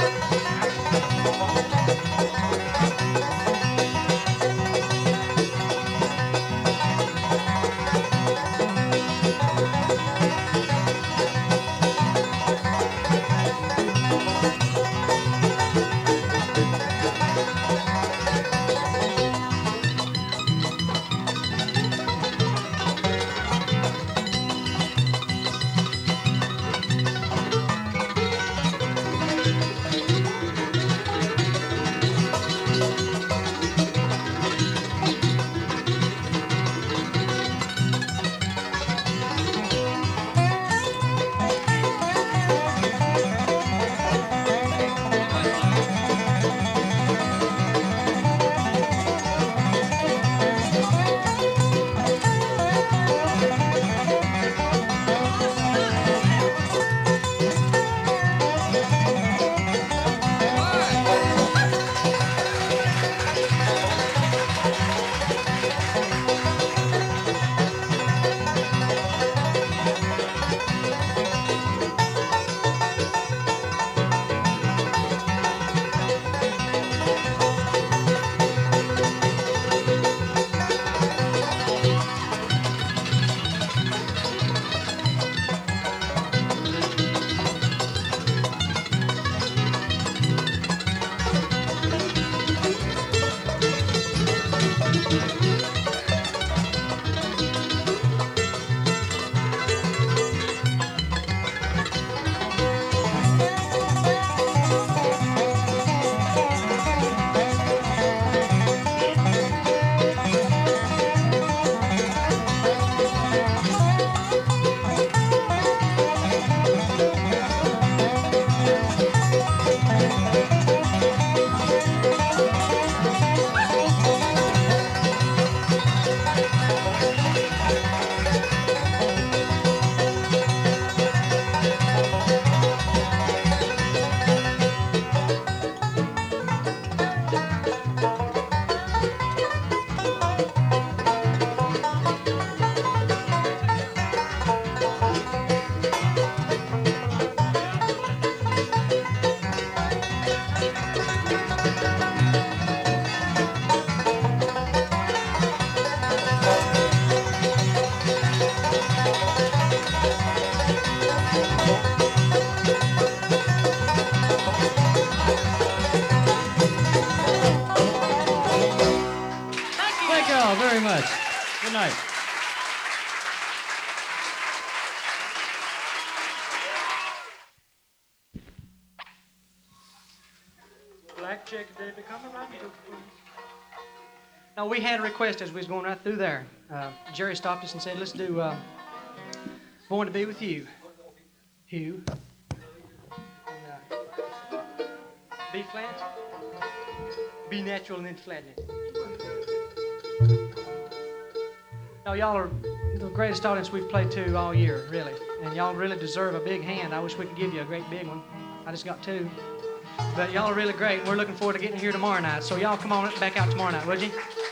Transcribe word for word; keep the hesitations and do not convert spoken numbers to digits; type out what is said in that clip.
Very much. Good night. Black chick, they become a rotten cook. Now, we had a request as we was going right through there. Uh, Jerry stopped us and said, let's do uh, Born to Be With You. Hugh. And, uh, B flat. B natural and then flatten it. Now, y'all are the greatest audience we've played to all year, really. And y'all really deserve a big hand. I wish we could give you a great big one. I just got two. But y'all are really great. We're looking forward to getting here tomorrow night. So y'all come on back out tomorrow night, would you?